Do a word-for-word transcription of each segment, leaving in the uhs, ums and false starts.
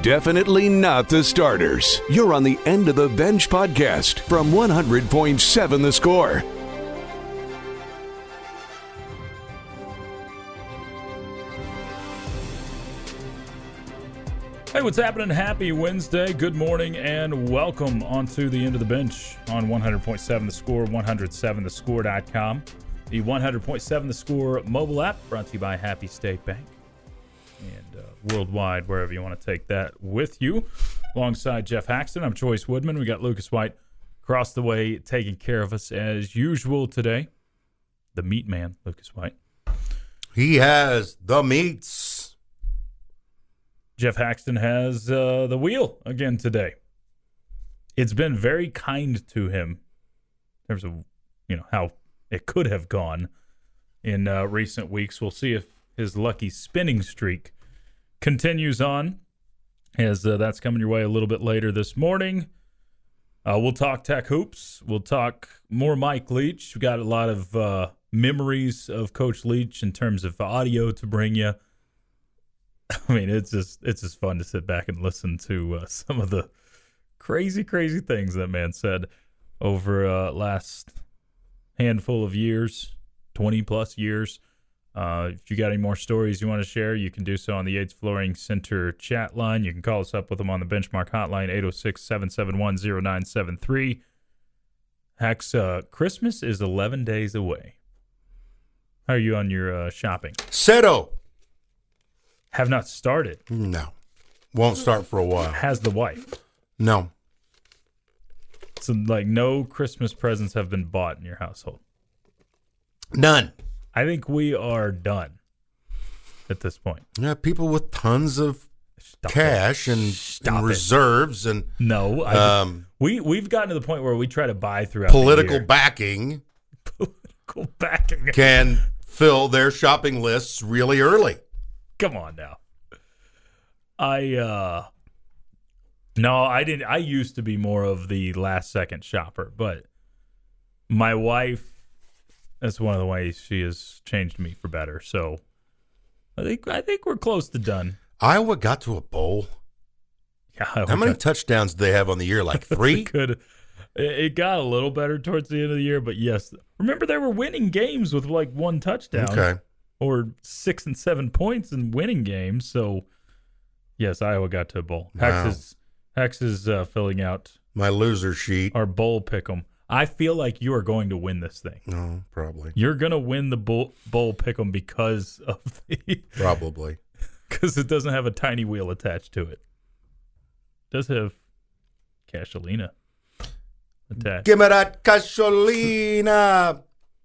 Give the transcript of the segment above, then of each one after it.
Definitely not the starters. You're on the End of the Bench podcast from one hundred point seven The Score. Hey, what's happening? Happy Wednesday. Good morning and welcome onto the End of the Bench on one hundred point seven The Score, one oh seven the score dot com. The one hundred point seven The Score mobile app brought to you by Happy State Bank. And uh, worldwide, wherever you want to take that with you. Alongside Jeff Haxton, I'm Choice Woodman. We got Lucas White across the way taking care of us as usual today. The meat man, Lucas White. He has the meats. Jeff Haxton has uh, the wheel again today. It's been very kind to him in terms of, you know, how it could have gone in uh, recent weeks. We'll see if his lucky spinning streak continues on, as uh, that's coming your way a little bit later this morning. Uh, we'll talk Tech Hoops. We'll talk more Mike Leach. We've got a lot of uh, memories of Coach Leach in terms of audio to bring you. I mean, it's just it's just fun to sit back and listen to uh, some of the crazy, crazy things that man said over uh, last handful of years, twenty plus years. Uh, if you got any more stories you want to share, you can do so on the Yates Flooring Center chat line. You can call us up with them on the Benchmark hotline, eight oh six, seven seven one, oh nine seven three. Hex, uh, Christmas is eleven days away. How are you on your uh, shopping? Settle. Have not started. No. Won't start for a while. Has the wife? No. So, like, no Christmas presents have been bought in your household? None. I think we are done at this point. Yeah, people with tons of Stop cash it. and, Stop and it. reserves and No. I, um, we, we've gotten to the point where we try to buy throughout political the year. backing Political backing. can fill their shopping lists really early. Come on now. I, uh, no, I didn't. I used to be more of the last second shopper, but my wife, that's one of the ways she has changed me for better. So I think, I think we're close to done. Iowa got to a bowl. Yeah. How many touchdowns do they have on the year? Like three? Could it got a little better towards the end of the year, but yes, remember they were winning games with like one touchdown. Okay. Or six and seven points in winning games. So, yes, Iowa got to a bowl. Wow. Hex is, Hex is uh, filling out My loser sheet. our bowl pick'em. I feel like you are going to win this thing. No, probably. You're going to win the bowl, bowl pick'em because of the Probably. because it doesn't have a tiny wheel attached to it. It does have Casholina attached. Give me that gasolina.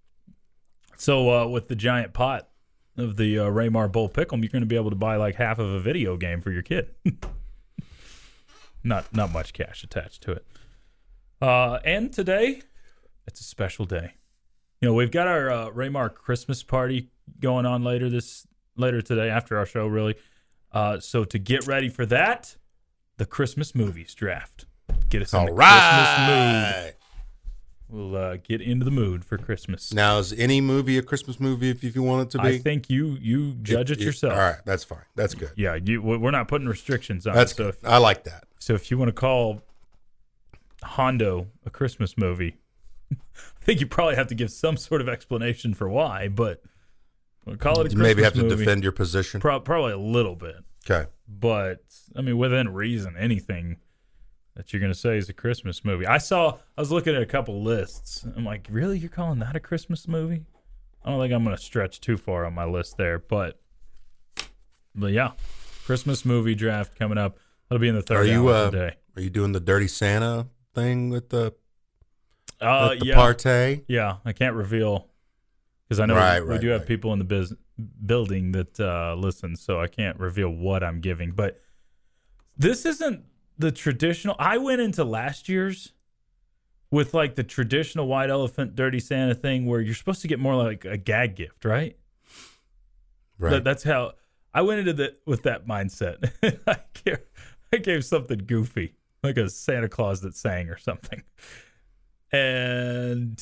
So, uh, with the giant pot of the uh, Raymar Bowl Pick'em, you're going to be able to buy like half of a video game for your kid. not not much cash attached to it. Uh, and today, it's a special day. You know, we've got our uh, Raymar Christmas party going on later this later today after our show, really. Uh, so to get ready for that, the Christmas movies draft. Get us in All the right. Christmas mood. We'll uh, get into the mood for Christmas. Now, is any movie a Christmas movie if, if you want it to be? I think you you judge If- it if- yourself. All right, that's fine. That's good. Yeah, you, we're not putting restrictions on That's it. So good. if, I like that. so if you want to call Hondo a Christmas movie, I think you probably have to give some sort of explanation for why, but we'll call it a You Christmas maybe have to movie. defend your position. Pro- probably a little bit. Okay. But, I mean, within reason, anything that you're going to say is a Christmas movie. I saw, I was looking at a couple lists. I'm like, really? You're calling that a Christmas movie? I don't think I'm going to stretch too far on my list there, but, but yeah, Christmas movie draft coming up. That'll be in the third Are you, hour uh, of the day. Are you doing the Dirty Santa thing with the, Uh, with the yeah, partay? yeah. I can't reveal because I know Right, we, we right, do have right. people in the biz- building that uh, listen, so I can't reveal what I'm giving. But this isn't the traditional. I went into last year's with like the traditional white elephant Dirty Santa thing where you're supposed to get more like a gag gift, right? Right. That, that's how I went into the with that mindset. I gave, I gave something goofy, like a Santa Claus that sang or something. And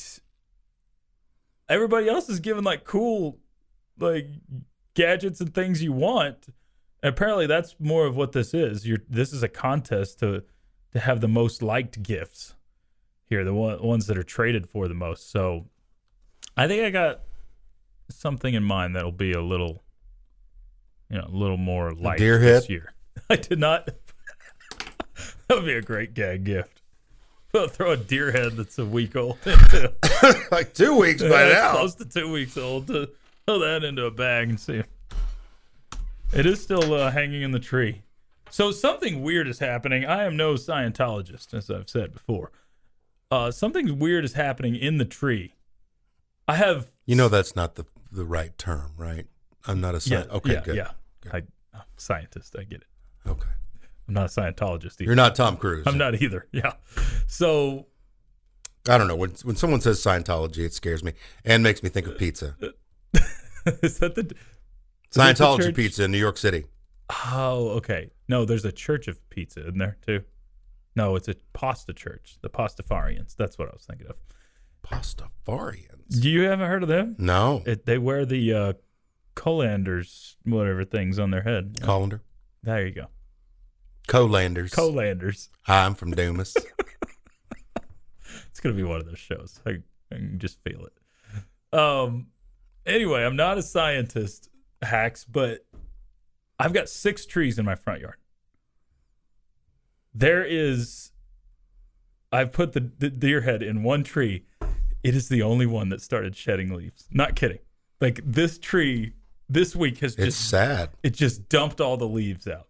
everybody else is giving like cool like gadgets and things you want. Apparently, that's more of what this is. You're, this is a contest to to have the most liked gifts here, the one, ones that are traded for the most. So I think I got something in mind that'll be a little, you know, a little more liked deer this head? year. I did not. That would be a great gag gift. We'll throw a deer head that's a week old into, Like two weeks by yeah, now. close to two weeks old. To throw that into a bag and see if it is still uh, hanging in the tree. So something weird is happening. I am no Scientologist, as I've said before. Uh, something weird is happening in the tree. I have, You know that's not the the right term, right? I'm not a yeah, sci- okay, yeah, good. yeah. I, I'm a scientist. I get it. Okay. I'm not a Scientologist either. You're not Tom Cruise. I'm not either. Yeah. So I don't know. When when someone says Scientology, it scares me and makes me think of pizza. is that the is that the Scientology church? pizza in New York City. Oh, okay. No, there's a church of pizza in there too. No, it's a pasta church, the Pastafarians. That's what I was thinking of. Pastafarians. You haven't heard of them? No. It, they wear the uh, colanders, whatever things on their head. Colander. There you go. Colanders. Colanders. Hi, I'm from Dumas. It's gonna be one of those shows. I, I can just feel it. Um. Anyway, I'm not a scientist, Hacks, but I've got six trees in my front yard. There is, I've put the, the deer head in one tree. It is the only one that started shedding leaves. Not kidding. Like this tree this week has It's just, sad. it just dumped all the leaves out.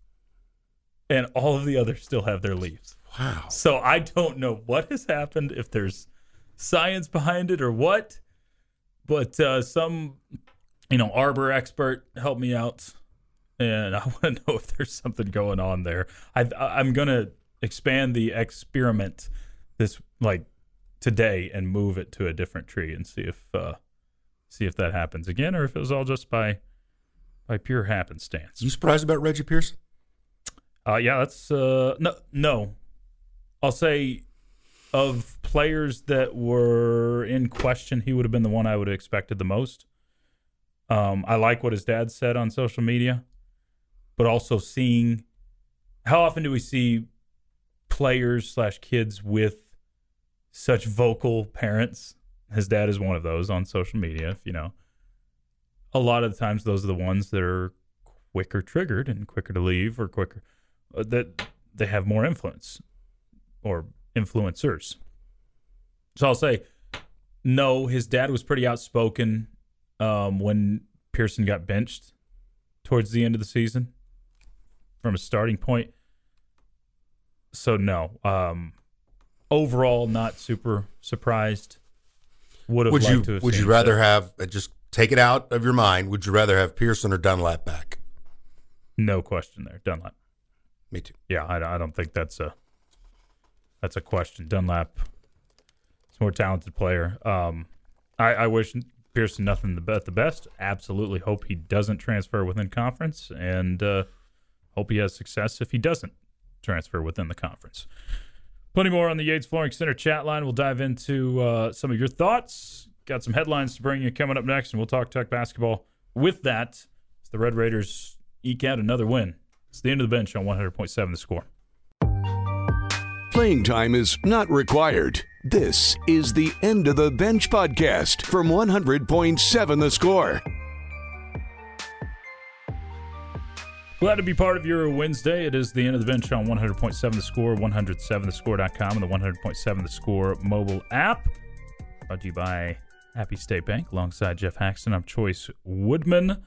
And all of the others still have their leaves. Wow. So I don't know what has happened, if there's science behind it or what. But uh, some, you know, arbor expert helped me out. And I want to know if there's something going on there. I, I'm going to expand the experiment this, like, today and move it to a different tree and see if uh, see if that happens again or if it was all just by by pure happenstance. You surprised about Reggie Pearson? Uh, yeah, that's uh, no, no. I'll say of players that were in question, he would have been the one I would have expected the most. Um, I like what his dad said on social media, but also seeing how often do we see players slash kids with such vocal parents? His dad is one of those on social media. If you know, a lot of the times those are the ones that are quicker triggered and quicker to leave or quicker. Uh, that they have more influence or influencers. So I'll say, no, his dad was pretty outspoken um, when Pearson got benched towards the end of the season from a starting point. So no, um, overall, not super surprised. Would have Would liked you to have Would seen you rather that. have uh, just take it out of your mind? Would you rather have Pearson or Dunlap back? No question there, Dunlap. Me too. Yeah, I, I don't think that's a that's a question. Dunlap is a more talented player. Um, I, I wish Pearson nothing but the best. Absolutely hope he doesn't transfer within conference, and uh, hope he has success if he doesn't transfer within the conference. Plenty more on the Yates Flooring Center chat line. We'll dive into uh, some of your thoughts. Got some headlines to bring you coming up next, and we'll talk Tech basketball. With that, as the Red Raiders eke out another win. It's the end of the bench on one hundred point seven The Score. Playing time is not required. This is the End of the Bench podcast from one hundred point seven The Score. Glad to be part of your Wednesday. It is the End of the Bench on one hundred point seven The Score, one oh seven the score dot com, and the one hundred point seven The Score mobile app. Brought to you by Happy State Bank. Alongside Jeff Haxton, I'm Choice Woodman.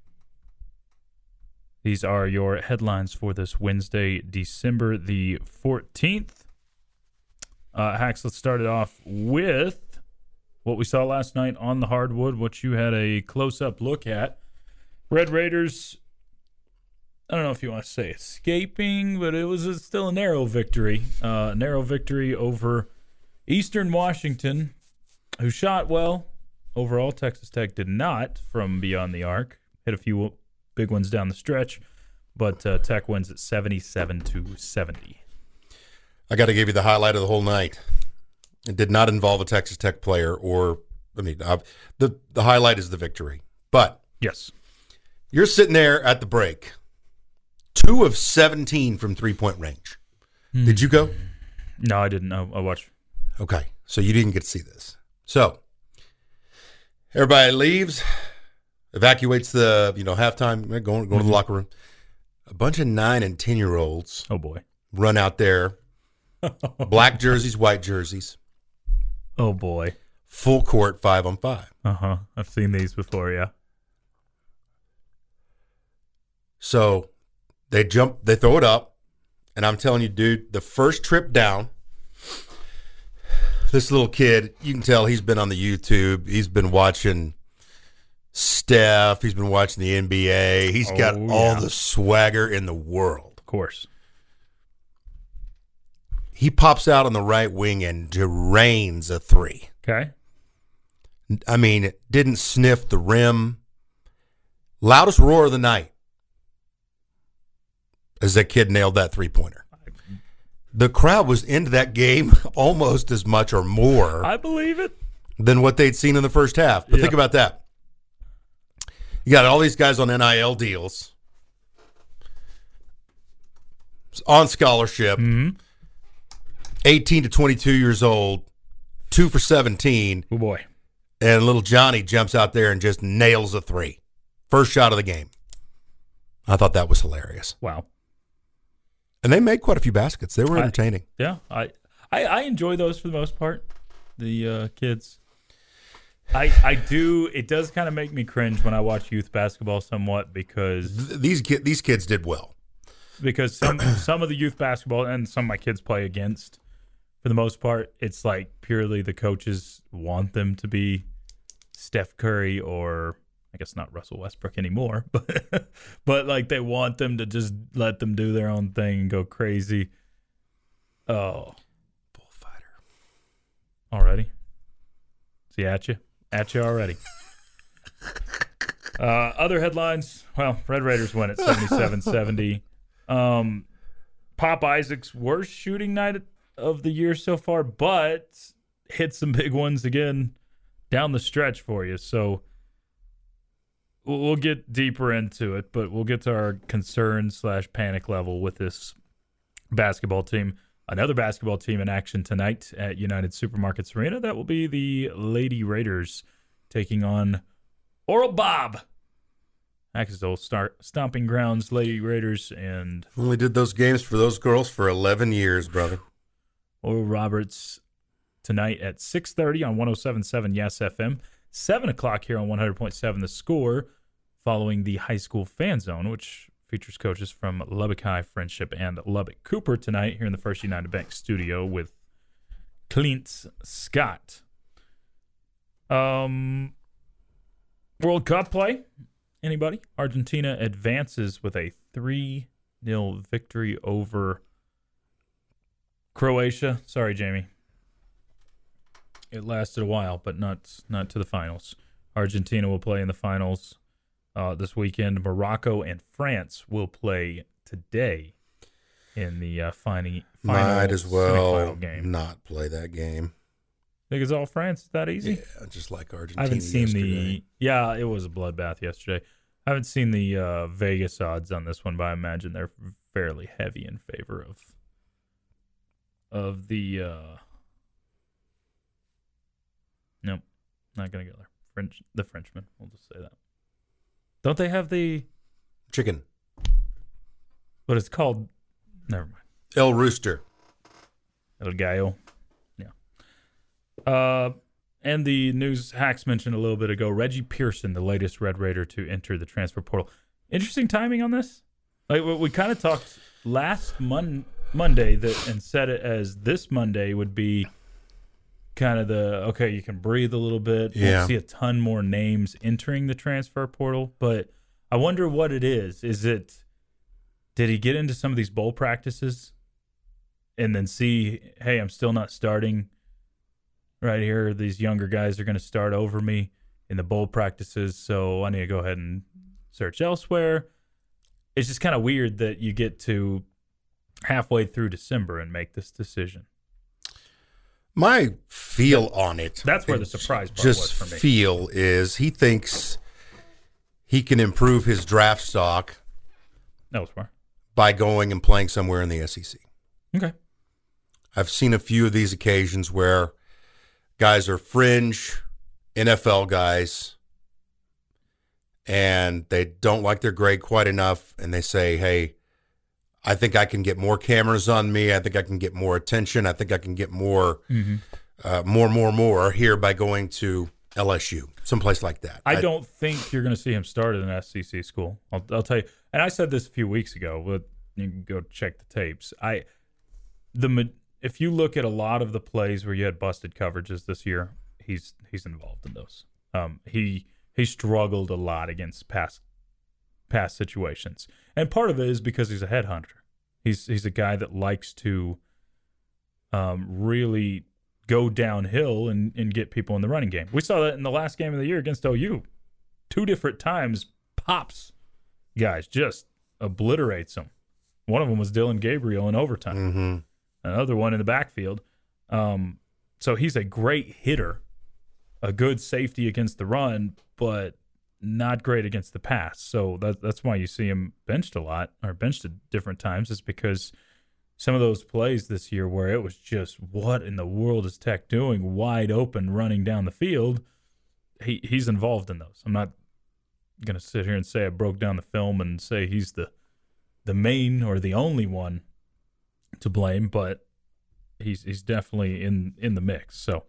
These are your headlines for this Wednesday, December the fourteenth. Uh, Hax, let's start it off with what we saw last night on the hardwood, what you had a close-up look at. Red Raiders, I don't know if you want to say escaping, but it was a, still a narrow victory. Uh, a narrow victory over Eastern Washington, who shot well. Overall, Texas Tech did not from beyond the arc. Hit a few big ones down the stretch, but uh, Tech wins at seventy-seven to seventy. I got to give you the highlight of the whole night. It did not involve a Texas Tech player, or I mean, uh, the the highlight is the victory. But Yes, You're sitting there at the break. Two of seventeen from three-point range. Hmm. Did you go? No, I didn't. I, I watched. Okay, so you didn't get to see this. So everybody leaves, evacuates the, you know, halftime, going, going mm-hmm. to the locker room. A bunch of nine and ten-year-olds. Oh, boy. Run out there. Black jerseys, white jerseys. Oh, boy. Full court, five on five. Uh-huh. I've seen these before, yeah. So they jump, they throw it up, and I'm telling you, dude, the first trip down, this little kid, you can tell he's been on the YouTube. He's been watching Steph. He's been watching the N B A. He's got oh, all yeah. the swagger in the world. Of course. He pops out on the right wing and drains a three. Okay. I mean, didn't sniff the rim. Loudest roar of the night as that kid nailed that three-pointer. The crowd was into that game almost as much or more. I believe it. Than what they'd seen in the first half. But yeah. think about that. You got all these guys on N I L deals, on scholarship, mm-hmm. eighteen to twenty-two years old, two for seventeen. Oh, boy. And little Johnny jumps out there and just nails a three. First shot of the game. I thought that was hilarious. Wow. And they made quite a few baskets. They were entertaining. I, yeah, I, I I enjoy those for the most part. The uh, kids. I I do. It does kind of make me cringe when I watch youth basketball somewhat because Th- these ki- these kids did well. Because some some of the youth basketball and some of my kids play against, for the most part, it's like purely the coaches want them to be Steph Curry or. I guess not Russell Westbrook anymore, but but like they want them to just let them do their own thing and go crazy. Oh, bullfighter! Already? See at you, at you already. uh, other headlines. Well, Red Raiders win at seventy-seven seventy. Um, Pop Isaac's worst shooting night of the year so far, but hit some big ones again down the stretch for you. So. We'll get deeper into it, but we'll get to our concern slash panic level with this basketball team. Another basketball team in action tonight at United Supermarkets Arena. That will be the Lady Raiders taking on Oral Bob. Axe's old start, stomping grounds, Lady Raiders, and... Only did those games for those girls for eleven years, brother. Oral Roberts tonight at six thirty on one oh seven point seven Yes F M. seven o'clock here on one hundred point seven The Score, following the High School Fan Zone, which features coaches from Lubbock High, Friendship, and Lubbock Cooper tonight here in the First United Bank studio with Clint Scott. Um, World Cup play? Anybody? Argentina advances with a three nil victory over Croatia. Sorry, Jamie. It lasted a while, but not not to the finals. Argentina will play in the finals uh, this weekend. Morocco and France will play today in the uh, final, final Might as well game. Not play that game. Think it's all France? Is that easy? Yeah, just like Argentina. I haven't seen yesterday. the. Yeah, it was a bloodbath yesterday. I haven't seen the uh, Vegas odds on this one, but I imagine they're fairly heavy in favor of of the. Uh, nope, not gonna go there. French, the Frenchman. We'll just say that. Don't they have the chicken? What it's called? Never mind. El Rooster. El Gallo. Yeah. Uh, and the news Hacks mentioned a little bit ago. Reggie Pearson, the latest Red Raider to enter the transfer portal. Interesting timing on this. Like we, we kind of talked last mon- Monday that and said it as this Monday would be kind of the okay. You can breathe a little bit. Yeah. We'll see a ton more names entering the transfer portal, but I wonder what it is. Is it? Did he get into some of these bowl practices and then see, hey, I'm still not starting right here. These younger guys are going to start over me in the bowl practices, so I need to go ahead and search elsewhere. It's just kind of weird that you get to halfway through December and make this decision. My feel on it. That's where the surprise part just was for me. Feel is he thinks he can improve his draft stock elsewhere by going and playing somewhere in the S E C. Okay. I've seen a few of these occasions where guys are fringe N F L guys and they don't like their grade quite enough, and they say, hey, I think I can get more cameras on me. I think I can get more attention. I think I can get more, mm-hmm. uh, more, more, more here by going to L S U, someplace like that. I, I don't think you're going to see him start at an S E C school. I'll, I'll tell you. And I said this a few weeks ago, but you can go check the tapes. I the If you look at a lot of the plays where you had busted coverages this year, he's he's involved in those. Um, he he struggled a lot against past past situations, and part of it is because he's a headhunter. He's he's a guy that likes to um, really go downhill and, and get people in the running game. We saw that in the last game of the year against O U. Two different times, pops guys just obliterates them. One of them was Dylan Gabriel in overtime. Mm-hmm. Another one in the backfield. Um, so he's a great hitter, a good safety against the run, but not great against the pass. So that, that's why you see him benched a lot, or benched at different times, is because some of those plays this year where it was just, what in the world is Tech doing, wide open, running down the field, he he's involved in those. I'm not going to sit here and say I broke down the film and say he's the the main or the only one to blame, but he's he's definitely in, in the mix. So,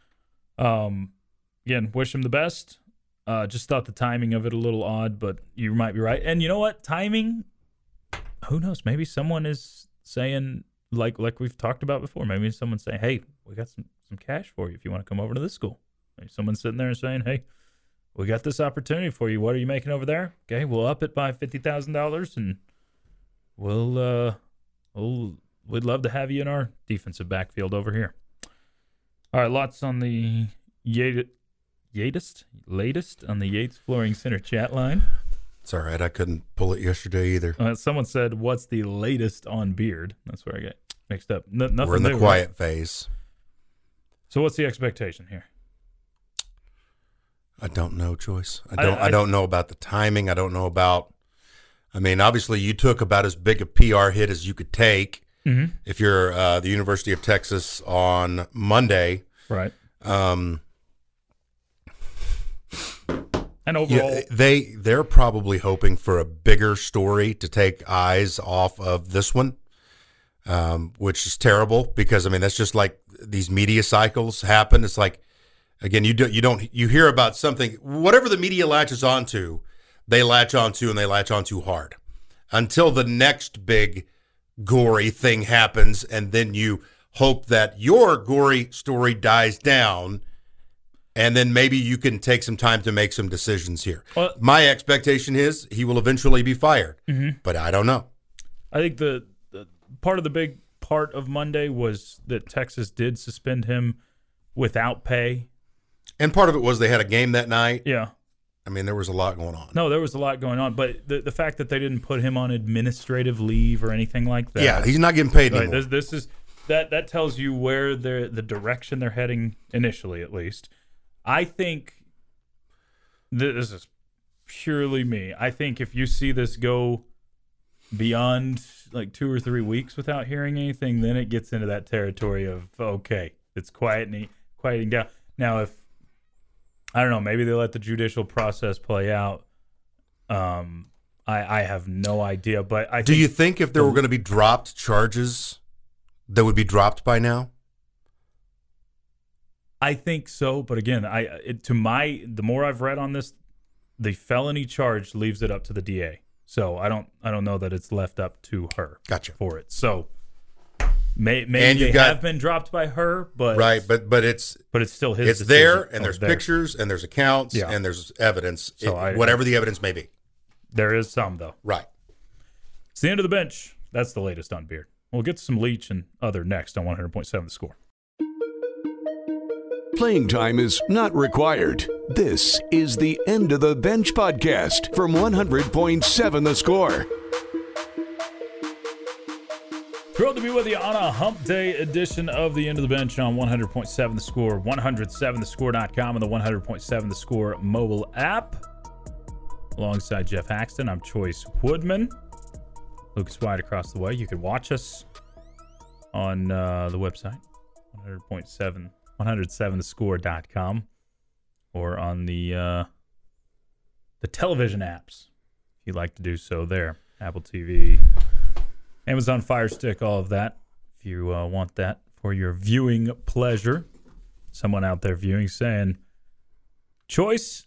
um, again, wish him the best. Uh, just thought the timing of it a little odd, but you might be right. And you know what? Timing, who knows? Maybe someone is saying, like like we've talked about before, maybe someone's saying, hey, we got some, some cash for you if you want to come over to this school. Maybe someone's sitting there and saying, hey, we got this opportunity for you. What are you making over there? Okay, we'll up it by fifty thousand dollars, and we'll, uh, we'll, we'd love to have you in our defensive backfield over here. All right, lots on the Yates, Yatest, latest on the Yates Flooring Center chat line. It's all right. I couldn't pull it yesterday either. Uh, someone said, what's the latest on Beard? That's where I get mixed up. N- nothing We're in the new, quiet right? phase. So what's the expectation here? I don't know, Joyce. I don't. I, I, I don't know about the timing. I don't know about. I mean, obviously, you took about as big a P R hit as you could take mm-hmm. if you're uh, the University of Texas on Monday, right? Um, and overall, yeah, they they're probably hoping for a bigger story to take eyes off of this one, um, which is terrible because I mean that's just like these media cycles happen. It's like. Again, you don't, you don't, you hear about something, whatever the media latches onto, they latch onto and they latch onto hard until the next big gory thing happens. And then you hope that your gory story dies down. And then maybe you can take some time to make some decisions here. Well, my expectation is he will eventually be fired, mm-hmm. but I don't know. I think the, the part of the big part of Monday was that Texas did suspend him without pay. And part of it was they had a game that night. Yeah. I mean, there was a lot going on. No, there was a lot going on. But the the fact that they didn't put him on administrative leave or anything like that. Yeah, he's not getting paid right, anymore. This, this is that that tells you where they're the direction they're heading initially, at least. I think this is purely me. I think if you see this go beyond like two or three weeks without hearing anything, then it gets into that territory of okay, it's quieting quieting down. Now, if I don't know, maybe they let the judicial process play out. Um, I, I have no idea, but I do think you think if there were going to be dropped charges, that would be dropped by now? I think so, but again, I it, to my the more I've read on this, the felony charge leaves it up to the D A. So I don't I don't know that it's left up to her. Gotcha. For it. So may, maybe and you they got, have been dropped by her, but right, but but it's but it's still his. It's decision. there, and oh, there's there. pictures, and there's accounts, Yeah. and there's evidence. So it, I- whatever the evidence may be. There is some though. Right. It's the end of the bench. That's the latest on Beard. We'll get to some Leach and other next on one hundred point seven The Score. Playing time is not required. This is the End of the Bench podcast from one hundred point seven The Score. Thrilled to be with you on a hump day edition of the End of the Bench on one hundred point seven The Score, one oh seven the score dot com, and the one hundred point seven The Score mobile app. Alongside Jeff Haxton, I'm Choice Woodman. Lucas White across the way. You can watch us on uh, the website, one hundred point seven, one oh seven the score dot com, or on the uh, the television apps, if you'd like to do so there. Apple T V, Amazon Fire Stick, all of that, if you uh, want that for your viewing pleasure. Someone out there viewing saying, Choice.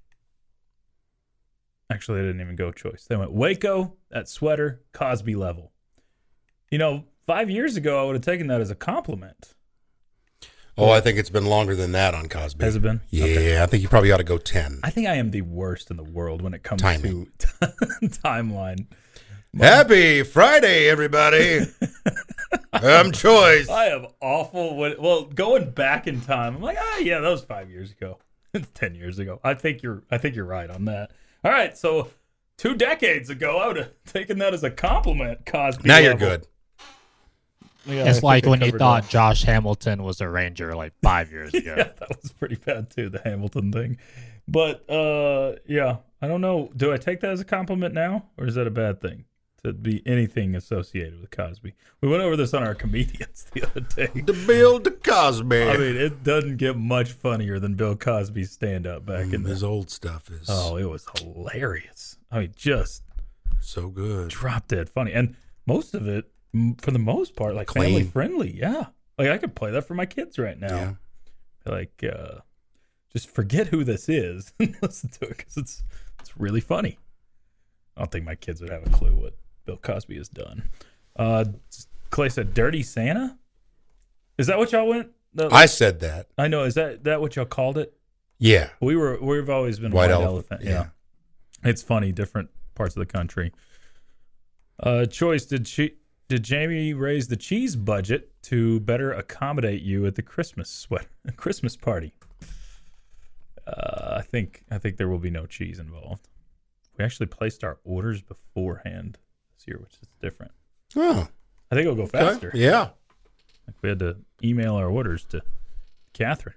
Actually, they didn't even go Choice. They went Waco, that sweater, Cosby level. You know, five years ago, I would have taken that as a compliment. Oh, I think it's been longer than that on Cosby. Has it been? Yeah, Okay. I think you probably ought to go ten. I think I am the worst in the world when it comes Timing. to timeline. Happy Friday, everybody. I'm Choice. I am awful. When, well, going back in time, I'm like, ah, yeah, that was five years ago. It's ten years ago. I think you're. I think you're right on that. All right, so two decades ago, I would have taken that as a compliment. Cosby. Now level. you're good. Yeah, I It's think like I when you covered thought that. Josh Hamilton was a Ranger like five years ago. Yeah, that was pretty bad too, the Hamilton thing. But uh, yeah, I don't know. Do I take that as a compliment now, or is that a bad thing to be anything associated with Cosby? We went over this on our comedians the other day. The Bill to Cosby. I mean, it doesn't get much funnier than Bill Cosby's stand-up back in Mm, his the. old stuff is Oh, it was hilarious. I mean, just so good. drop dead funny, and most of it, m- for the most part, like Clean. family friendly. Yeah, like I could play that for my kids right now. Yeah. Like, uh, just forget who this is and listen to it because it's it's really funny. I don't think my kids would have a clue what Bill Cosby has done. Uh, Clay said, "Dirty Santa." Is that what y'all went? The, I said that. I know. Is that that what y'all called it? Yeah. We were. We've always been White white, elephant, elephant. Yeah. It's funny. Different parts of the country. Uh, Choice. Did she? Did Jamie raise the cheese budget to better accommodate you at the Christmas sweat Christmas party? Uh, I think. I think there will be no cheese involved. We actually placed our orders beforehand this year, which is different. Oh. I think it'll go Okay. faster. Yeah. Like we had to email our orders to Catherine.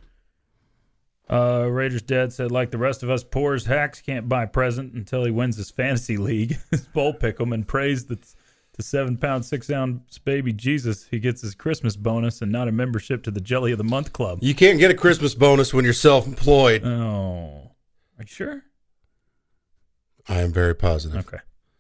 Uh, Raiders dad said, like the rest of us poors hacks can't buy a present until he wins his fantasy league, his bowl pick 'em, and prays that to seven pound six ounce baby Jesus he gets his Christmas bonus and not a membership to the Jelly of the Month Club. You can't get a Christmas bonus when you're self-employed. Oh, are you sure? I am very positive. Okay.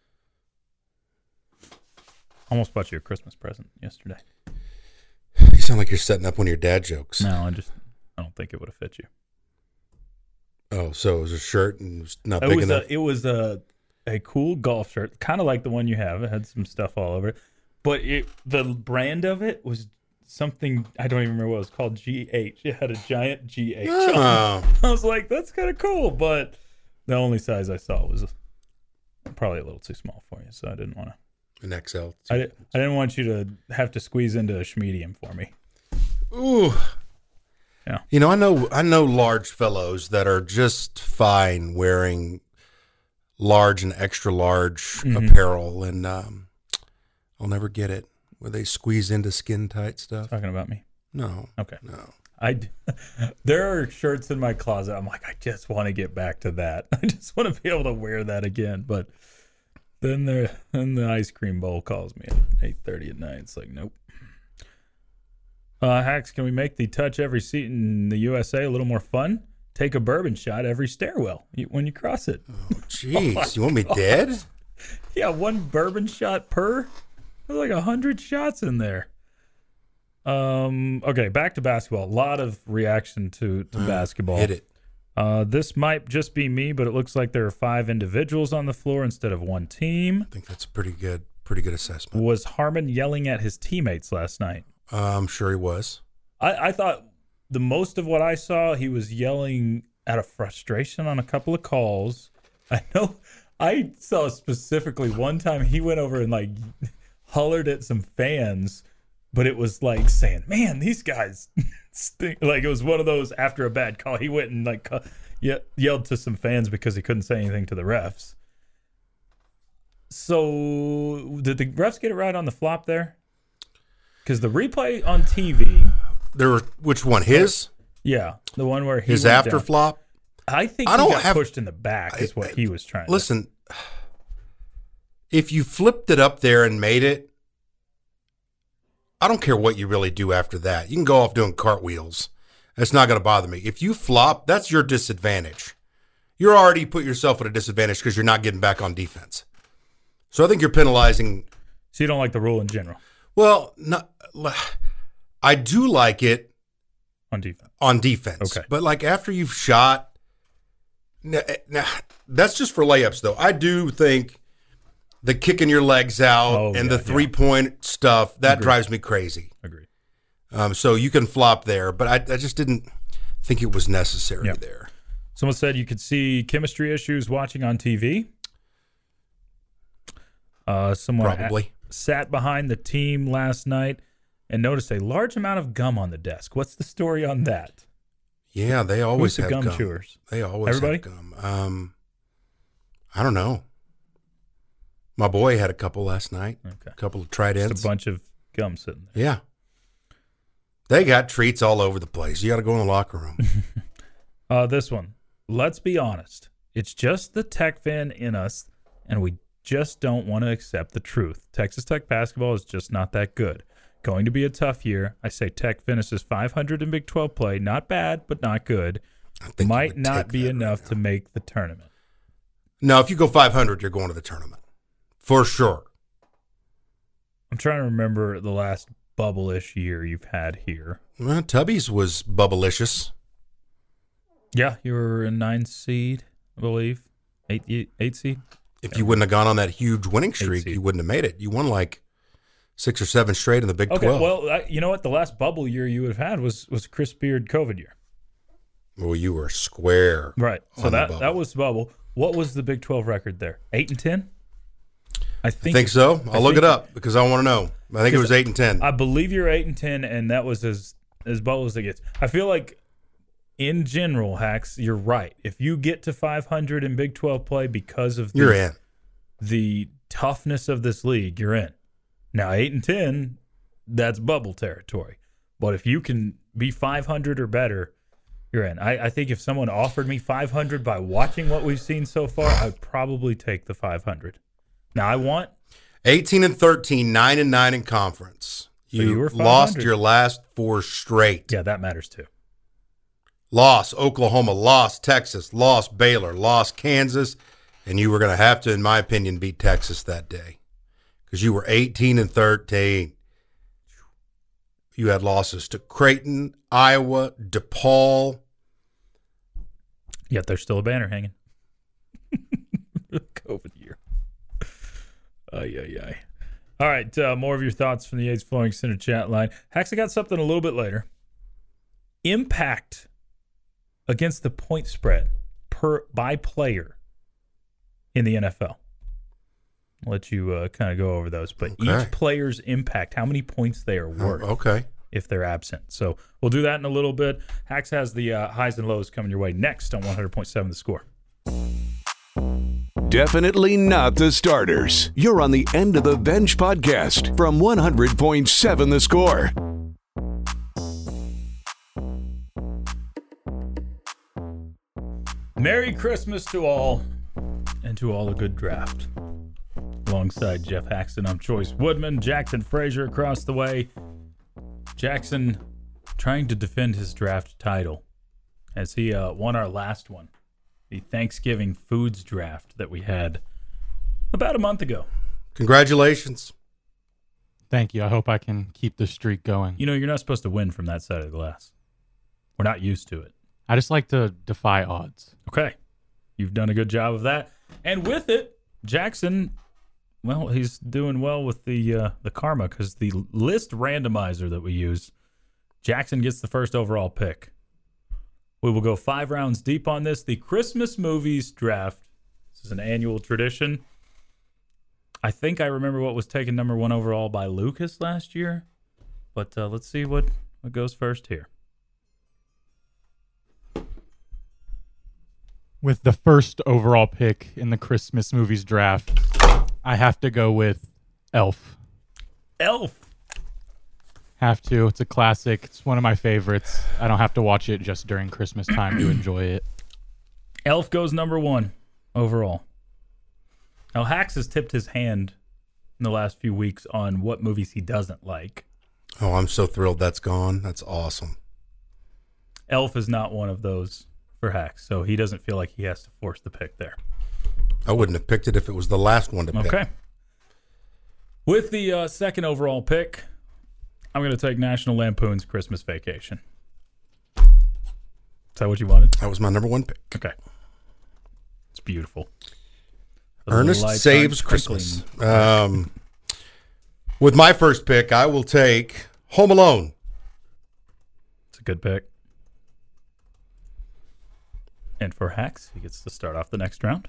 Almost bought you a Christmas present yesterday. You sound like you're setting up one of your dad jokes. No, I just I don't think it would have fit you. Oh, so it was a shirt and it was not It big was enough. a, it was a a cool golf shirt, kind of like the one you have. It had some stuff all over it, but it the brand of it was something I don't even remember what it was called. G H. It had a giant G H. on it. Oh. I was like, that's kind of cool, but the only size I saw was probably a little too small for you, so I didn't want to. An X L. I, di- I didn't want you to have to squeeze into a schmedium for me. Ooh. Yeah. You know, I know I know large fellows that are just fine wearing large and extra large Mhm. apparel, and um, I'll never get it where they squeeze into skin tight stuff. Talking about me. No, Okay. no. I d- there are shirts in my closet. I'm like, I just want to get back to that. I just want to be able to wear that again. But then the then the ice cream bowl calls me at eight thirty at night. It's like, nope. Uh, Hacks, can we make the touch every seat in the U S A a little more fun? Take a bourbon shot every stairwell you- when you cross it. Oh, jeez. You want me dead? Yeah, one bourbon shot per. There's like a hundred shots in there. Um. Okay, back to basketball. A lot of reaction to, to basketball. Hit it. Uh, this might just be me, but it looks like there are five individuals on the floor instead of one team. I think that's a pretty good, pretty good assessment. Was Harmon yelling at his teammates last night? Uh, I'm sure he was. I, I thought the most of what I saw, he was yelling out of frustration on a couple of calls. I know I saw specifically one time he went over and like hollered at some fans, but it was like saying, man, these guys stink. Like it was one of those after a bad call. He went and like ye- yelled to some fans because he couldn't say anything to the refs. So did the refs get it right on the flop there? Because the replay on T V, There were which one? His yeah, the one where he his went after down. flop. I think I he don't got have- pushed in the back is what he was trying Listen, if you flipped it up there and made it, I don't care what you really do after that. You can go off doing cartwheels. That's not going to bother me. If you flop, that's your disadvantage. You're already put yourself at a disadvantage because you're not getting back on defense. So I think you're penalizing. to. So you don't like the rule in general Well, not, I do like it on defense. on defense. Okay. But like after you've shot, now, now, that's just for layups though. I do think the kicking your legs out Oh, and yeah, the three point stuff, that Agreed. drives me crazy. Agreed. Um, so you can flop there, but I, I just didn't think it was necessary Yeah. there. Someone said you could see chemistry issues watching on T V. Uh, someone Probably. a- sat behind the team last night and noticed a large amount of gum on the desk. What's the story on that? Yeah, they always Who's the have gum gum. chewers? They always Everybody? have gum. Um, I don't know. My boy had a couple last night. Okay. A couple of Just tridents. a bunch of gum sitting there. Yeah. They got treats all over the place. You got to go in the locker room. Uh, this one. Let's be honest. It's just the Tech fan in us, and we just don't want to accept the truth. Texas Tech basketball is just not that good. Going to be a tough year. I say Tech finishes five hundred in Big twelve play. Not bad, but not good. I think you Might would not take be that enough right to now. make the tournament. No, if you go five hundred, you're going to the tournament. For sure. I'm trying to remember the last bubble-ish year you've had here. Well, Tubby's was bubblicious. Yeah, you were a nine seed, I believe. Eight, eight seed. If you wouldn't have gone on that huge winning streak, seed. you wouldn't have made it. You won like six or seven straight in the Big Okay, twelve. well, I, you know what? The last bubble year you would have had was was Chris Beard COVID year. Well, you were square. Right. So on the that bubble. that was the bubble. What was the Big twelve record there? Eight and ten. I I think. think so. I'll I look think- it up because I want to know. I think it was eight and ten. I believe you're eight and ten, and that was as as bubble as it gets. I feel like, in general, Hacks, you're right. If you get to five hundred in Big twelve play because of the, You're in. the toughness of this league, you're in. Now eight and ten, that's bubble territory. But if you can be five hundred or better, you're in. I, I think if someone offered me five hundred by watching what we've seen so far, I'd probably take the five hundred. Now I want eighteen and thirteen, nine and nine in conference. You, you were lost five hundred. your last four straight. yeah, that matters too. Lost Oklahoma, lost Texas, lost Baylor, lost Kansas, and you were going to have to, in my opinion, beat Texas that day because you were eighteen and thirteen. You had losses to Creighton, Iowa, DePaul. Yet there's still a banner hanging. COVID year. Ay, ay, ay. All right, uh, more of your thoughts from the Yates Flooring Center chat line. Hacks, I got something a little bit later. Impact against the point spread per by player in the N F L. I'll let you uh, kind of go over those. But Okay. each player's impact, how many points they are worth Oh, okay. if they're absent. So we'll do that in a little bit. Hacks has the uh, highs and lows coming your way next on one hundred point seven The Score. Definitely not the starters. You're on the End of the Bench podcast from one hundred point seven The Score. Merry Christmas to all, and to all a good draft. Alongside Jeff Haxton, I'm Choice Woodman. Jackson Frazier across the way. Jackson trying to defend his draft title as he uh, won our last one, the Thanksgiving Foods draft that we had about a month ago. Congratulations. Thank you. I hope I can keep the streak going. You know, you're not supposed to win from that side of the glass. We're not used to it. I just like to defy odds. Okay. You've done a good job of that. And with it, Jackson, well, he's doing well with the uh, the karma because the list randomizer that we use, Jackson gets the first overall pick. We will go five rounds deep on this. The Christmas movies draft. This is an annual tradition. I think I remember what was taken number one overall by Lucas last year. But uh, let's see what, what goes first here. With the first overall pick in the Christmas movies draft, I have to go with Elf. Elf. Have to. It's a classic. It's one of my favorites. I don't have to watch it just during Christmas time to enjoy it. Elf goes number one overall. Now, Hax has tipped his hand in the last few weeks on what movies he doesn't like. Oh, I'm so thrilled that's gone. That's awesome. Elf is not one of those for Hax, so he doesn't feel like he has to force the pick there. I wouldn't have picked it if it was the last one to pick. Okay. With the uh, second overall pick, I'm going to take National Lampoon's Christmas Vacation. Is that what you wanted? That was my number one pick. Okay. It's beautiful. The Ernest lights Saves aren't Christmas. twinkling. Um, with my first pick, I will take Home Alone. It's a good pick. And for Hax, he gets to start off the next round.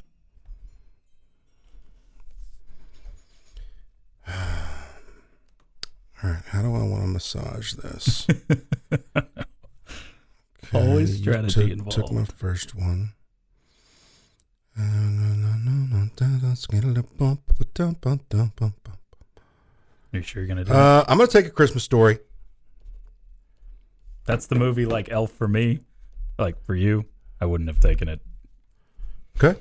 All right, how do I want to massage this? Always Okay, strategy took, involved. Took my first one. Are you sure you're going to do it? Uh, I'm going to take A Christmas Story. That's the movie like Elf for me. Like for you, I wouldn't have taken it. Okay.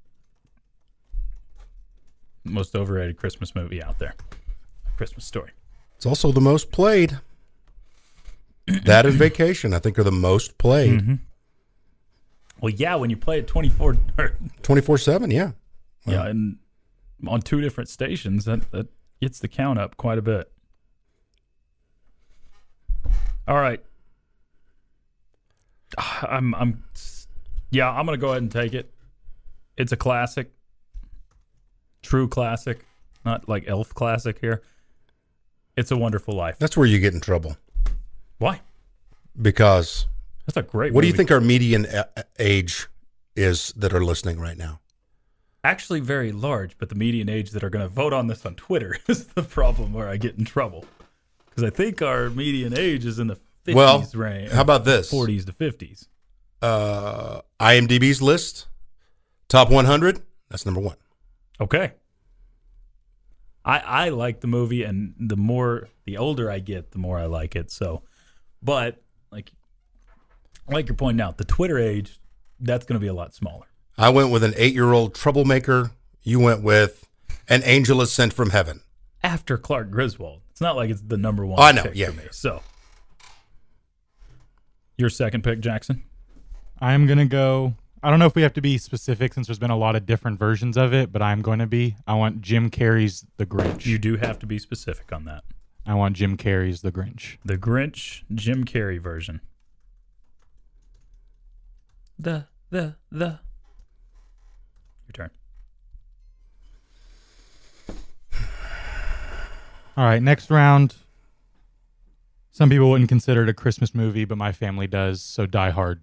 Most overrated Christmas movie out there. Christmas Story. It's also the most played. That and Vacation, I think, are the most played. Mm-hmm. Well, yeah, when you play it twenty-four, or, twenty-four seven, yeah. yeah, and on two different stations, that, that gets the count up quite a bit. All right. I'm, I'm, yeah, I'm going to go ahead and take it. It's a classic. True classic. Not like Elf classic here. It's a Wonderful Life. That's where you get in trouble. Why? Because That's a great what movie. do you think our median a- age is that are listening right now? Actually very large, but the median age that are going to vote on this on Twitter is the problem where I get in trouble. Because I think our median age is in the fifties Well, range. how about this? forties to fifties. Uh, IMDb's list, top one hundred, that's number one. Okay. I I like the movie, and the more, the older I get, the more I like it. So, but like, like you're pointing out, the Twitter age, that's going to be a lot smaller. I went with an eight-year-old troublemaker. You went with An Angel is Sent from Heaven. After Clark Griswold, it's not like it's the number one. Oh, I know, pick yeah, for me. yeah. So, your second pick, Jackson. I'm going to go. I don't know if we have to be specific since there's been a lot of different versions of it, but I'm going to be. I want Jim Carrey's The Grinch. You do have to be specific on that. I want Jim Carrey's The Grinch. The Grinch, Jim Carrey version. The, the, the. Your turn. All right, next round. Some people wouldn't consider it a Christmas movie, but my family does, so Die Hard.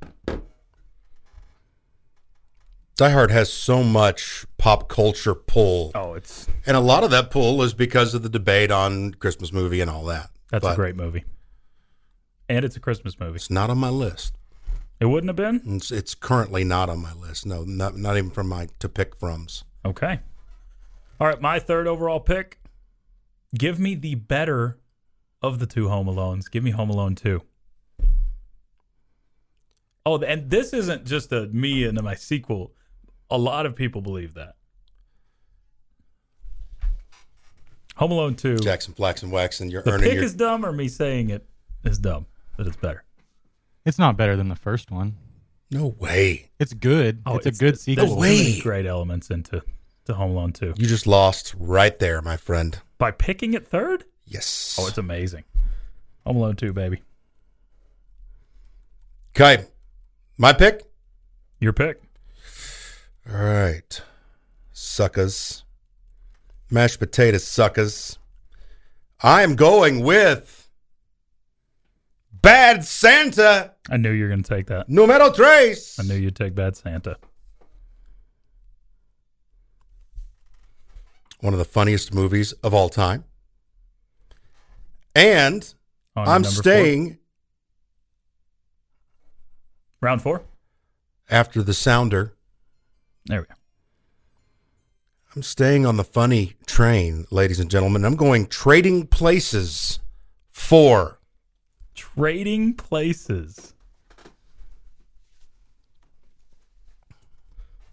Die Hard has so much pop culture pull. Oh, it's And a lot of that pull is because of the debate on Christmas movie and all that. that's But a great movie. And it's a Christmas movie. It's not on my list. It wouldn't have been? It's, it's currently not on my list. No, not, not even from my to pick froms. Okay. All right, my third overall pick. Give me the better of the two Home Alones. Give me Home Alone two. Oh, and this isn't just a me and my sequel. A lot of people believe that. Home Alone two. Jackson Flax and Wax, and you're The earning pick your. is dumb, or me saying it is dumb, that it's better. It's not better than the first one. No way. It's good. Oh, it's, a good sequel. There's No too many way. great elements into to Home Alone two. You just lost right there, my friend. By picking it third? Yes. Oh, it's amazing. Home Alone two, baby. Okay. My pick? Your pick. All right. Suckers. Mashed potato suckers. I am going with Bad Santa I knew you were going to take that. numero tres. I knew you'd take Bad Santa. One of the funniest movies of all time. And On I'm number four. staying Round four? after the sounder. There we go. I'm staying on the funny train, ladies and gentlemen. I'm going Trading Places four. Trading Places.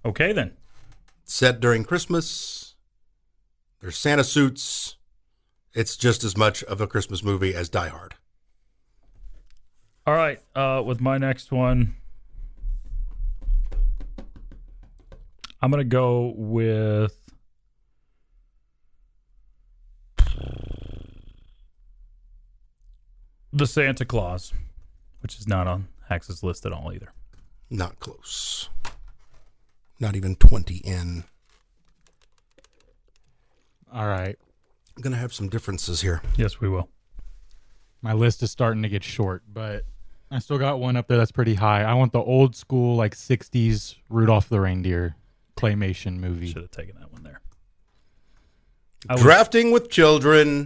Okay, then. Set during Christmas. There's Santa suits. It's just as much of a Christmas movie as Die Hard. All right, uh, with my next one, I'm going to go with The Santa Claus, which is not on Hax's list at all either. Not close. Not even twenty in. All right. I'm going to have some differences here. Yes, we will. My list is starting to get short, but I still got one up there that's pretty high. I want the old school, like sixties Rudolph the Reindeer claymation movie. Should have taken that one there. I was- Drafting with Children.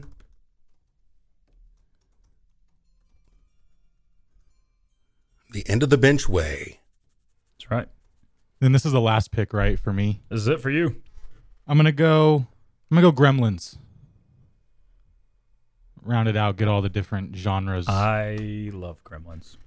The End of the Bench Way. That's right. Then this is the last pick, right, for me. This is it for you. I'm gonna go. I'm gonna go Gremlins. Round it out, get all the different genres. I love Gremlins.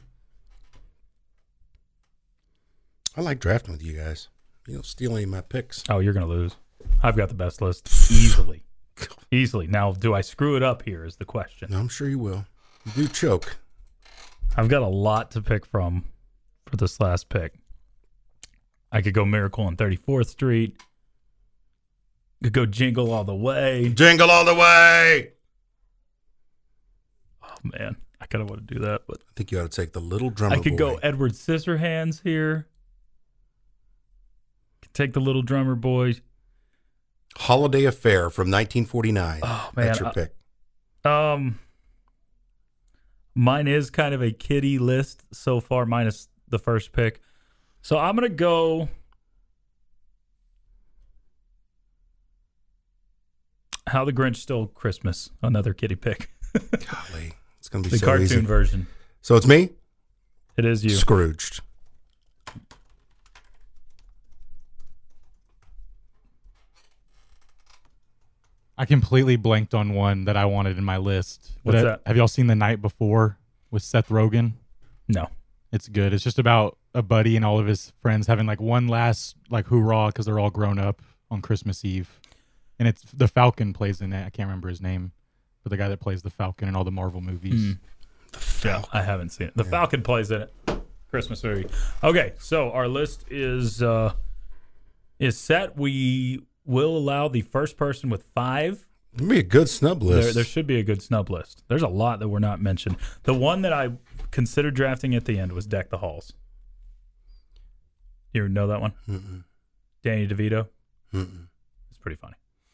I like drafting with you guys. You don't steal any of my picks. Oh, you're going to lose. I've got the best list. Easily. Easily. Now, do I screw it up here is the question. No, I'm sure you will. You do choke. I've got a lot to pick from for this last pick. I could go Miracle on thirty-fourth Street. Could go Jingle All the Way. Jingle all the way. Oh, man. I kind of want to do that, but I think you ought to take the Little Drummer I could Boy. go Edward Scissorhands here. Could take the Little Drummer Boy. Holiday Affair from nineteen forty-nine. Oh, man. That's your I- pick. Um, mine is kind of a kiddie list so far, minus the first pick. So I'm gonna go. How the Grinch Stole Christmas, another kiddie pick. Golly, it's going to be The so cartoon easy. version. So it's me? It is you. Scrooged. I completely blanked on one that I wanted in my list. What's But, uh, that? Have y'all seen The Night Before with Seth Rogen? No. It's good. It's just about a buddy and all of his friends having like one last like hoorah because they're all grown up on Christmas Eve. And it's the Falcon plays in it. I can't remember his name, but the guy that plays the Falcon in all the Marvel movies. Mm. Yeah, I haven't seen it. The Falcon plays in it. Christmas movie. Okay, so our list is uh, is set. We will allow the first person with five. It'd be a good snub list. There, there should be a good snub list. There's a lot that were not mentioned. The one that I considered drafting at the end was Deck the Halls. You know that one? Mm-mm. Danny DeVito. Mm-mm. It's pretty funny.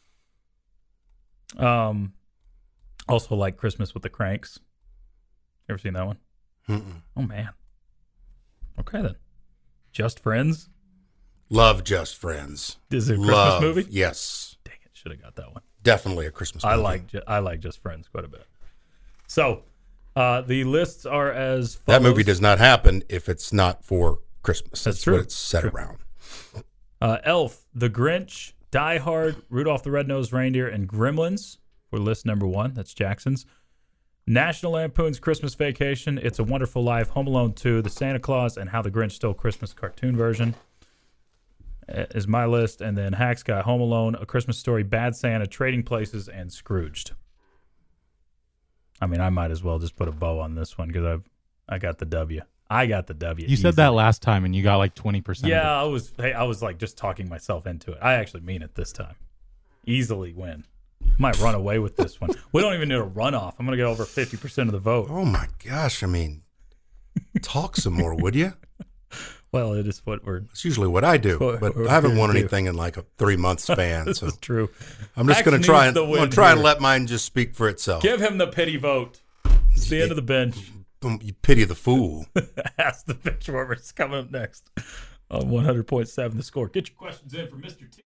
Um, also like Christmas with the Cranks. You ever seen that one? Mm-mm. Oh man. Okay then. Just Friends. Love Just Friends. Is it a Christmas Love, movie? Yes. Dang it, should have got that one. Definitely a Christmas I movie. like Ju- I like Just Friends quite a bit. So, uh, the lists are as That follows. movie does not happen if it's not for Christmas. That's That's, true. what it's set True. around. Uh, Elf, The Grinch, Die Hard, Rudolph the Red-Nosed Reindeer, and Gremlins for list number one. That's Jackson's. National Lampoon's Christmas Vacation, It's a Wonderful Life, Home Alone two, The Santa Claus, and How the Grinch Stole Christmas cartoon version uh, is my list. And then Hack's got Home Alone, A Christmas Story, Bad Santa, Trading Places, and Scrooged. I mean, I might as well just put a bow on this one because I've I got the W. I got the W. You said easily. that last time and you got like twenty percent. Yeah, I was. Hey, I was like just talking myself into it. I actually mean it this time. Easily win. Might run away with this one. We don't even need a runoff. I'm gonna get over fifty percent of the vote. Oh my gosh! I mean, talk some more, would you? Well, it is what we're. That's usually what I do, What- but what I haven't we're won gonna do. anything in like a three month span. This So is true. I'm just Hax going to try needs and the win I'm gonna try and here. let mine just speak for itself. Give him the pity vote. It's the end of the bench. Um, You pity the fool. Ask the bench warmers coming up next on one hundred point seven The Score. Get your questions in for Mister T.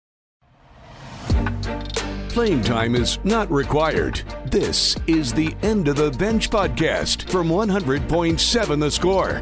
Playing time is not required. This is the End of the Bench podcast from one hundred point seven The Score.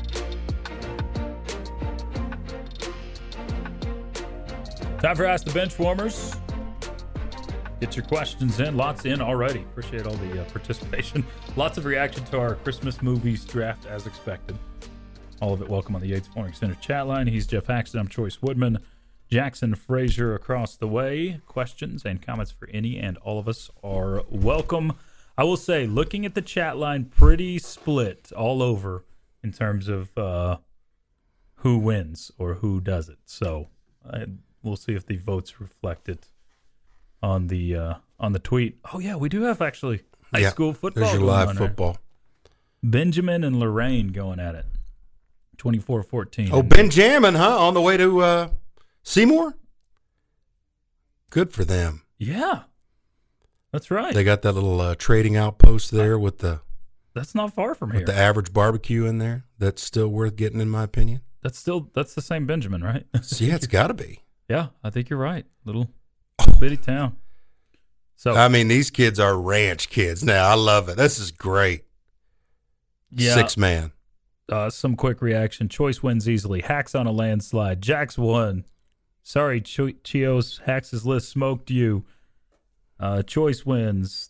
Time for Ask the Bench Warmers. Get your questions in. Lots in already. Appreciate all the uh, participation. Lots of reaction to our Christmas movies draft as expected. All of it welcome on the Yates Flooring Center chat line. He's Jeff Haxton. I'm Choice Woodman. Jackson Frazier across the way. Questions and comments for any and all of us are welcome. I will say, looking at the chat line, pretty split all over in terms of uh, who wins or who does it. So I, we'll see if the votes reflect it on the uh, on the tweet. Oh yeah, we do have actually high Yeah, school football. There's your going live on there. football. Benjamin and Lorraine going at it. twenty-four fourteen. Oh, Benjamin, huh? On the way to uh, Seymour? Good for them. Yeah, that's right. They got that little uh, trading outpost there with the That's not far from with here. the average barbecue in there. That's still worth getting, in my opinion. That's still that's the same Benjamin, right? So, yeah, it's got to be. Yeah, I think you're right. Little bitty town. So I mean, these kids are ranch kids now. I love it. This is great. yeah, Six man. uh, some quick reaction. Choice wins easily. Hacks on a landslide. Jax won. Sorry, Ch- Chios. Hacks' list smoked you. Uh, Choice wins.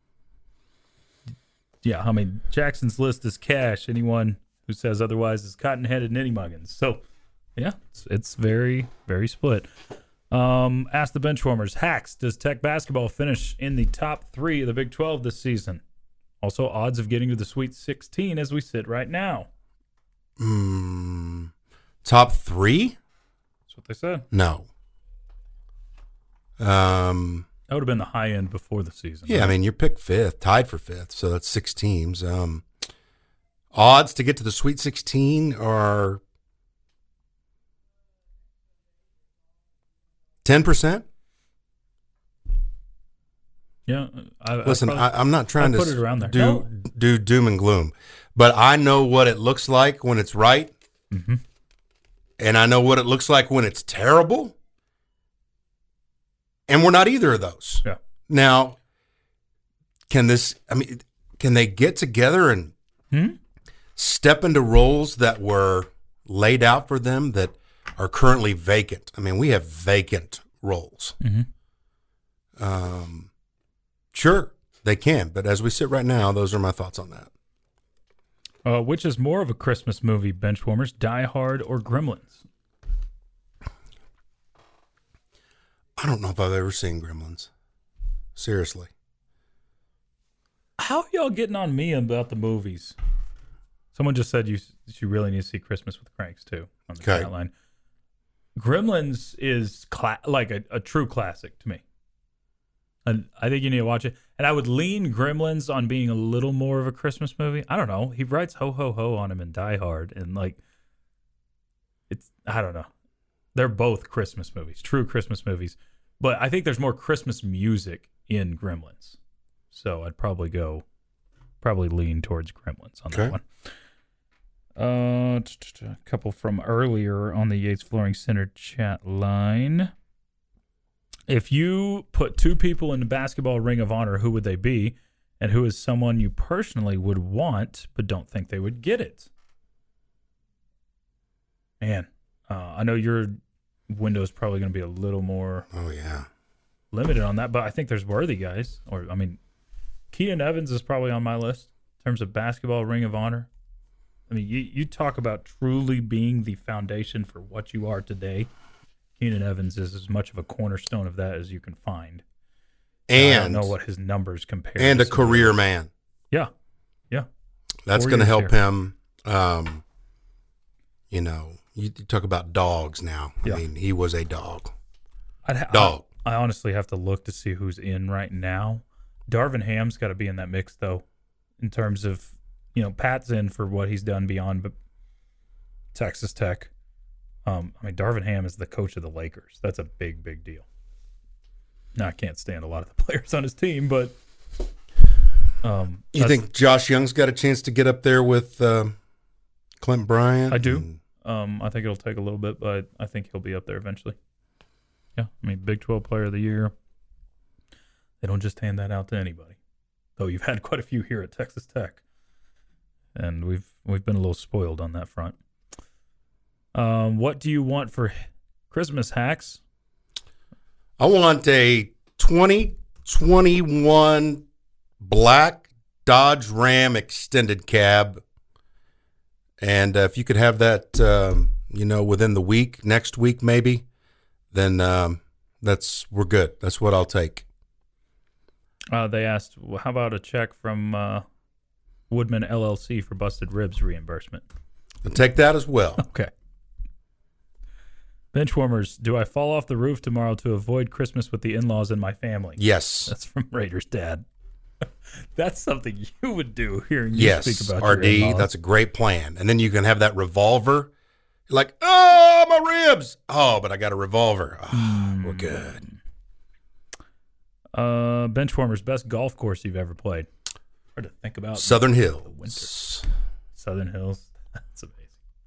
Yeah, I mean, Jackson's list is cash. Anyone who says otherwise is cotton-headed nitty muggins. So, yeah, it's, it's very, very split. Um, ask the benchwarmers. Hacks, does Tech basketball finish in the top three of the Big twelve this season? Also, odds of getting to the Sweet sixteen as we sit right now. Mm, top three? That's what they said. No. Um. That would have been the high end before the season. Yeah, I right? mean, you're picked fifth, tied for fifth, so that's six teams. Um, odds to get to the Sweet sixteen are ten percent. yeah. I, Listen, I probably, I, I'm not trying I'd to put it around there. do No. do doom and gloom, but I know what it looks like when it's right, Mhm. and I know what it looks like when it's terrible, and we're not either of those. Yeah. Now, can this? I mean, can they get together and Hmm? step into roles that were laid out for them that are currently vacant? I mean, we have vacant roles. Mhm. Um, sure, they can, but as we sit right now, those are my thoughts on that. Uh, which is more of a Christmas movie, Benchwarmers, Die Hard or Gremlins? I don't know if I've ever seen Gremlins. Seriously. How are y'all getting on me about the movies? Someone just said you you really need to see Christmas with Cranks too on the Okay. chat line. Gremlins is cla- like a, a true classic to me. And I think you need to watch it. And I would lean Gremlins on being a little more of a Christmas movie. I don't know. He writes ho ho ho on him in Die Hard, and like it's I don't know. They're both Christmas movies, true Christmas movies. But I think there's more Christmas music in Gremlins. So I'd probably go probably lean towards Gremlins on Okay. that one. Uh, t- t- t- a couple from earlier on the Yates Flooring Center chat line. If you put two people in the basketball Ring of Honor, who would they be? And who is someone you personally would want but don't think they would get it? Man, uh, I know your window is probably going to be a little more Oh, yeah. limited on that, but I think there's worthy guys. Or, I mean, Keenan Evans is probably on my list in terms of basketball Ring of Honor. I mean, you, you talk about truly being the foundation for what you are today. Keenan Evans is as much of a cornerstone of that as you can find. I And, don't know what his numbers compare. and to a some career others. man. Yeah, yeah. That's Four going to years help here. him. Um, you know, you, you talk about dogs now. I Yeah. mean, he was a dog. I'd ha- Dog. I, I honestly have to look to see who's in right now. Darvin Ham's got to be in that mix, though, in terms of, you know, Pat's in for what he's done beyond but Texas Tech. Um, I mean, Darvin Ham is the coach of the Lakers. That's a big, big deal. Now, I can't stand a lot of the players on his team, but um, You that's- think Josh Young's got a chance to get up there with um Clint Bryant? I do. And- Um, I think it'll take a little bit, but I think he'll be up there eventually. Yeah, I mean, Big twelve Player of the Year. They don't just hand that out to anybody, though. You've had quite a few here at Texas Tech, and we've we've been a little spoiled on that front. Um, what do you want for Christmas, Hacks? I want a twenty twenty-one black Dodge Ram extended cab. And uh, if you could have that, um, you know, within the week, next week maybe, then um, that's we're good. That's what I'll take. Uh, they asked, well, how about a check from uh, Woodman L L C for busted ribs reimbursement? I'll take that as well. Okay. Benchwarmers, do I fall off the roof tomorrow to avoid Christmas with the in-laws and my family? Yes. That's from Raiders Dad. That's something you would do, hearing you Yes, speak about R your D, in-laws. that's a great plan. And then you can have that revolver. You're like, oh, my ribs. Oh, but I got a revolver. Oh, Mm. We're good. Uh, Benchwarmers, best golf course you've ever played? Hard to think about. Southern winter. Hills. Southern Hills. That's amazing.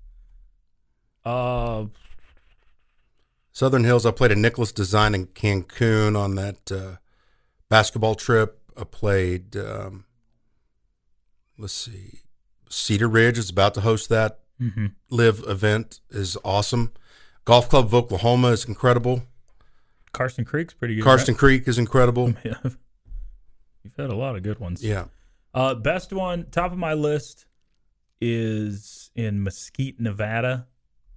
Uh, Southern Hills. I played a Nicholas Design in Cancun on that uh, basketball trip. I played, um, let's see, Cedar Ridge is about to host that mm-hmm. live event. Is awesome. Golf Club of Oklahoma is incredible. Karsten Creek's pretty good. Karsten right? Creek is incredible. Yeah. You've had a lot of good ones. Yeah. Uh, best one, top of my list, is in Mesquite, Nevada.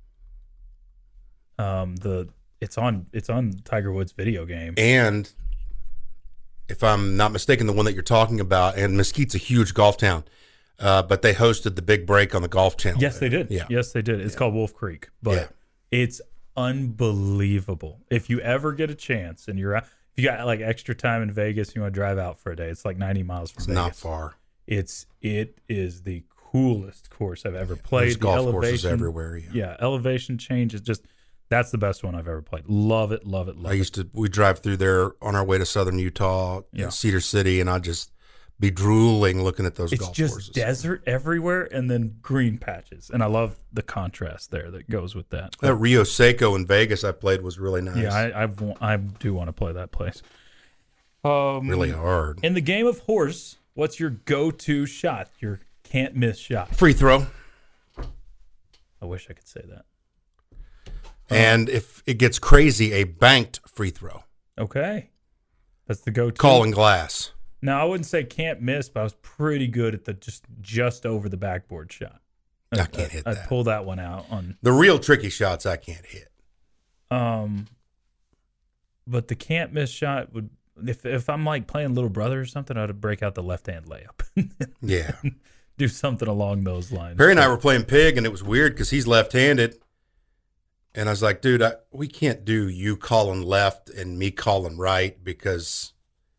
Um, the it's on it's on Tiger Woods video game. And if I'm not mistaken, the one that you're talking about, and Mesquite's a huge golf town, uh, but they hosted the big break on the Golf Channel. Yes, they did. Yeah. Yes, they did. It's Yeah. called Wolf Creek, but Yeah. it's unbelievable. If you ever get a chance and you're out, if you got like extra time in Vegas, you want to drive out for a day. It's like ninety miles from It's Vegas. not far. It's it is the coolest course I've ever played. There's The golf elevation, courses everywhere. Yeah. Yeah, elevation change is just that's the best one I've ever played. Love it, love it, love I it. used to, we drive through there on our way to southern Utah, Yeah. Cedar City, and I'd just be drooling looking at those It's golf just courses. desert everywhere and then green patches, and I love the contrast there that goes with that. That Rio Seco in Vegas I played was really nice. Yeah, I I, wa- I do want to play that place. Um, really hard. In the game of horse, what's your go-to shot? Your can't miss shot. Free throw. I wish I could say that. And if it gets crazy, a banked free throw. Okay, that's the go-to. Calling glass. Now I wouldn't say can't miss, but I was pretty good at the just just over the backboard shot. I can't hit I that. pull that one out on. The real tricky shots I can't hit. Um, but the can't miss shot would if if I'm like playing Little Brother or something, I'd break out the left hand layup. Yeah. Do something along those lines. Perry and I were playing pig, and it was weird because he's left-handed. And I was like, dude, I, we can't do you calling left and me calling right because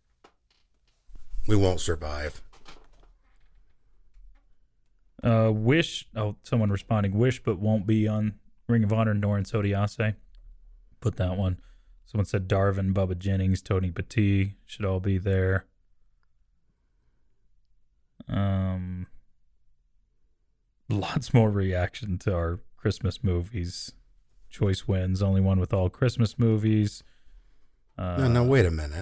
we won't survive. Uh, wish. Oh, someone responding. Wish, but won't be on Ring of Honor. Norin Sodiase. Put that one. Someone said Darvin, Bubba Jennings, Tony Petit should all be there. Um, lots more reaction to our Christmas movies. Choice wins. Only one with all Christmas movies. Uh, no, no, wait a minute.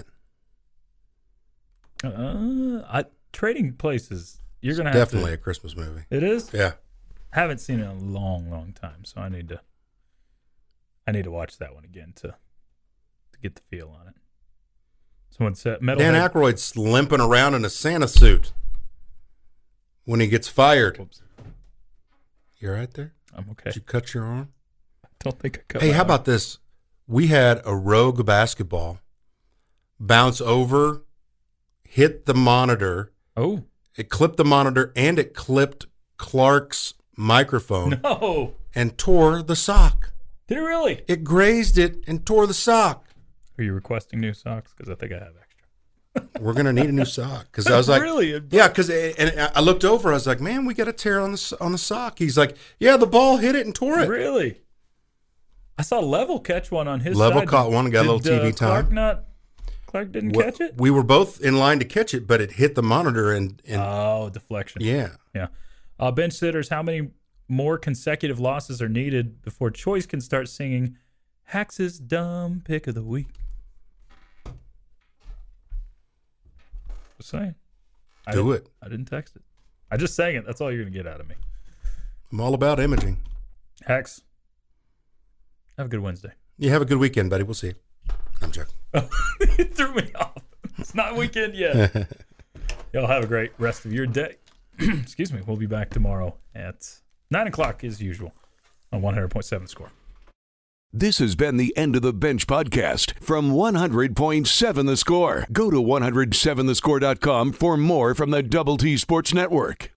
Uh, I Trading Places. You're It's gonna have definitely to. a Christmas movie. It is. Yeah. Haven't seen it in a long, long time, so I need to. I need to watch that one again to to get the feel on it. Someone said Metalhead. Dan Aykroyd's limping around in a Santa suit when he gets fired. Whoops, You right there? I'm okay. Did you cut your arm? Don't think I cut. Hey, my how arm. about this? We had a rogue basketball bounce over, hit the monitor. Oh It clipped the monitor and it clipped Clark's microphone no! and tore the sock. Did it really? It grazed it and tore the sock. Are you requesting new socks? Because I think I have extra. We're gonna need a new sock because I was like, really? yeah, because and I looked over. I was like, man, we got a tear on the on the sock. He's like, yeah, the ball hit it and tore it. Really? I saw Level catch one on his Level side. caught one and got a Did, little T V uh, Clark time. not. Clark didn't We- catch it. We were both in line to catch it, but it hit the monitor and, and Oh, deflection. yeah. Yeah. Uh, bench sitters, how many more consecutive losses are needed before Choice can start singing Hax's dumb pick of the week? Just saying. I Do didn't- it. I didn't text it. I just sang it. That's all you're going to get out of me. I'm all about imaging. Hax, have a good Wednesday. You have a good weekend, buddy. We'll see you. I'm joking. It threw me off. It's not weekend yet. Y'all have a great rest of your day. Excuse me. We'll be back tomorrow at nine o'clock as usual on one hundred point seven The Score. This has been the End of the Bench podcast from one hundred point seven The Score. Go to one oh seven the score dot com for more from the Double T Sports Network.